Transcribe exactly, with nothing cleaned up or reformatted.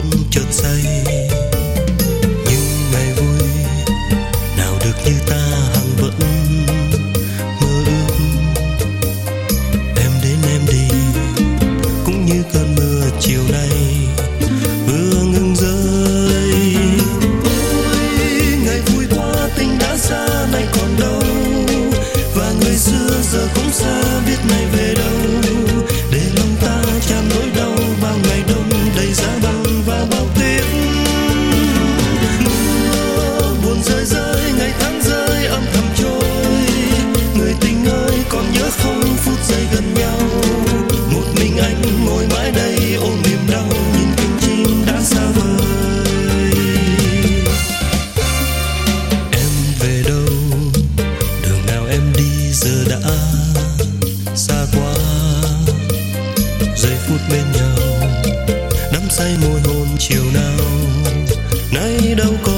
chợt say. Nhưng ngày vui nào được như ta hằng vẫn mơ ước. Em đến em đi cũng như cơn mưa chiều nay vừa ngừng rơi. Ôi ngày vui qua tình đã xa nay còn đâu, và người xưa giờ cũng xa biết nay về đâu. Để lòng ta tràn nỗi đau bao ngày đông đầy giá băng và bao tiếc. Mưa buồn rơi rơi ngày tháng rơi âm thầm trôi. Người tình ơi còn nhớ không phút giây gần nhau. Một mình anh ngồi mãi đây ôm niềm đau, nhìn cánh chim đã xa vời. Em về đâu, đường nào em đi giờ đã xa quá. Giây phút bên nhau đắm say môi hôn chiều nào nay đâu còn.